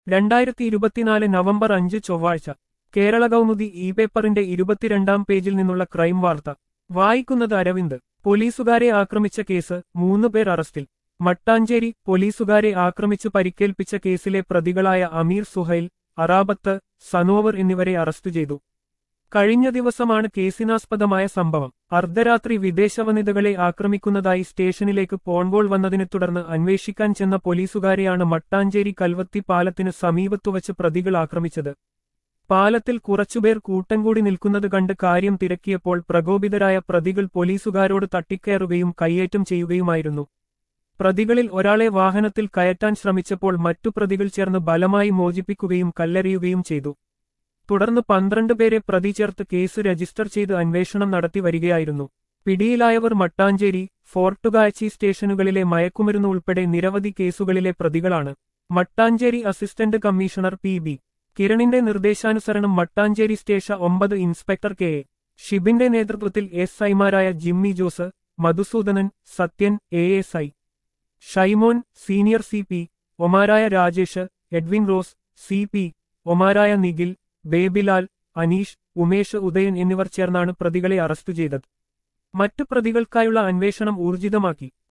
2024 November 5 ചൊവ്വാഴ്ച Kerala Kaumudi E പേപ്പറിന്റെ 22-ാം പേജിൽ നിന്നുള്ള ക്രൈം വാർത്ത വായിക്കുന്നത് അരവിന്ദ്. പോലീസുകാരെ ആക്രമിച്ച കേസ് 3 പേർ അറസ്റ്റിൽ. മട്ടാഞ്ചേരി പോലീസുകാരെ ആക്രമിച്ചു പരിക്കേൽപ്പിച്ച കേസിലെ പ്രതികളായ അമീർ സുഹൈൽ, അറാബത്ത്, സനോവർ എന്നിവരെ അറസ്റ്റ് ചെയ്തു. കഴിഞ്ഞ ദിവസമാണ് കേസിനാസ്പദമായ സംഭവം. അർദ്ധരാത്രി വിദേശ വനിതകളെ ആക്രമിക്കുന്നതായി സ്റ്റേഷനിലേക്ക് ഫോൺകോൾ വന്നതിനെ തുടർന്ന് അന്വേഷിക്കാൻ ചെന്ന പോലീസുകാരെയാണ് മട്ടാഞ്ചേരി കൽവത്തി പാലത്തിന് സമീപത്തുവച്ച് പ്രതികൾ ആക്രമിച്ചത്. പാലത്തിൽ കുറച്ചുപേർ കൂട്ടം കൂടി നിൽക്കുന്നത് കണ്ട് കാര്യം തിരക്കിയപ്പോൾ പ്രകോപിതരായ പ്രതികൾ പോലീസുകാരോട് തട്ടിക്കയറുകയും കയ്യേറ്റം ചെയ്യുകയുമായിരുന്നു. പ്രതികളിൽ ഒരാളെ വാഹനത്തിൽ കയറ്റാൻ ശ്രമിച്ചപ്പോൾ മറ്റു പ്രതികൾ ചേർന്ന് ബലമായി മോചിപ്പിക്കുകയും കല്ലെറിയുകയും ചെയ്തു. തുടർന്ന് 12 പേരെ പ്രതി ചേർത്ത് കേസ് രജിസ്റ്റർ ചെയ്ത് അന്വേഷണം നടത്തി വരികയായിരുന്നു. പിടിയിലായവർ മട്ടാഞ്ചേരി, ഫോർട്ടുഗാച്ചി സ്റ്റേഷനുകളിലെ മയക്കുമരുന്ന് ഉൾപ്പെടെ നിരവധി കേസുകളിലെ പ്രതികളാണ്. Mattancherry assistant commissioner P. കിരണിന്റെ നിർദ്ദേശാനുസരണം മട്ടാഞ്ചേരി സ്റ്റേഷൻ 9 ഇൻസ്പെക്ടർ കെ. ഷിബിന്റെ നേതൃത്വത്തിൽ എസ്.ഐമാരായ Jimmy Jose, Madhusudanan, Sathyan, A S I. Shaimon, senior C P. ഒമാരായ രാജേഷ്, എഡ്വിൻ റോസ്, സി.പി. ഒമാരായ നിഖിൽ, ബേബിലാൽ, അനീഷ്, ഉമേഷ്, ഉദയൻ എന്നിവർ ചേർന്നാണ് പ്രതികളെ അറസ്റ്റ് ചെയ്തത്. മറ്റു പ്രതികൾക്കായുള്ള അന്വേഷണം ഊർജിതമാക്കി.